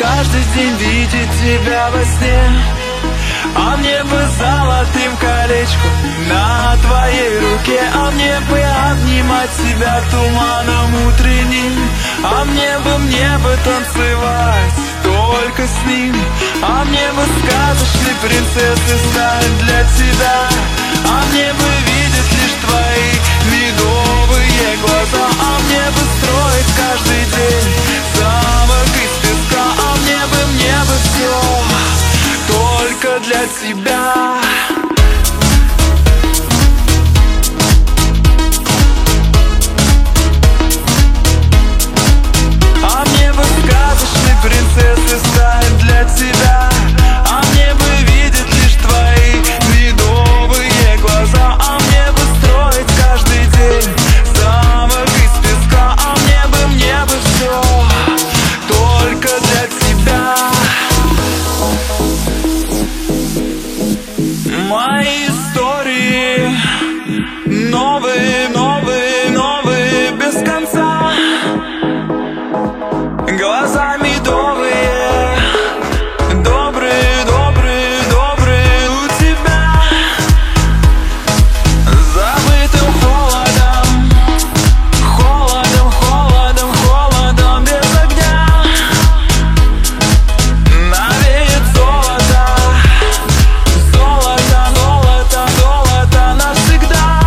каждый день видеть тебя во сне, а мне бы золотым колечком на твоей руке, а мне бы обнимать тебя туманом утренним, а мне бы танцевать только с ним, а мне бы сказочной принцессой стать для тебя, а мне бы видеть лишь твои медовые глаза, а мне бы строить каждый день замок из песка, а мне бы все только для тебя. А мне бы сказочной принцессой стать для тебя, а мне бы видеть лишь твои медовые глаза, а мне бы строить каждый день замок из песка, а мне бы все только для тебя. Мои истории новые, новые, новые без конца, глаза медовые, добрые, добрые, добрые у тебя, забытым холодом, холодом, холодом, холодом без огня, навеет золото, золото, золото, золото навсегда.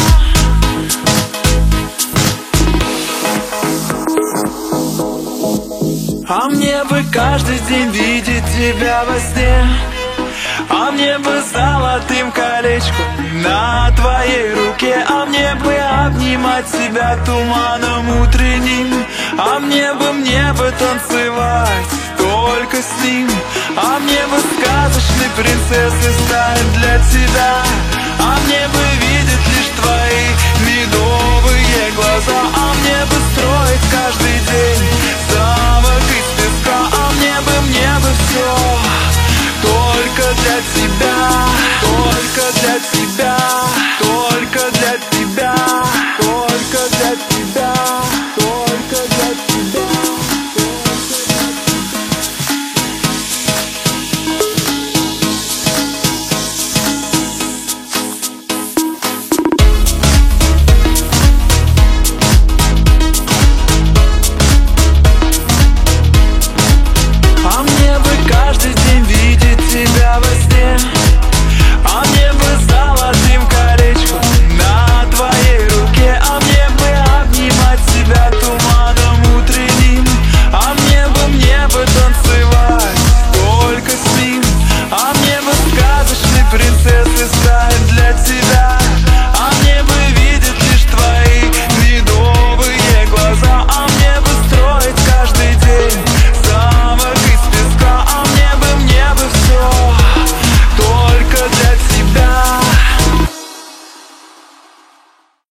А мне бы каждый день видеть тебя во сне, а мне бы золотым колечком на твоей руке, а мне бы обнимать тебя туманом утренним, а мне бы танцевать только с ним, а мне бы сказочной принцессой стать для тебя, а мне бы видеть лишь твои медовые глаза, а мне бы строить каждый день замок из песка, а мне бы все только для тебя, только для тебя.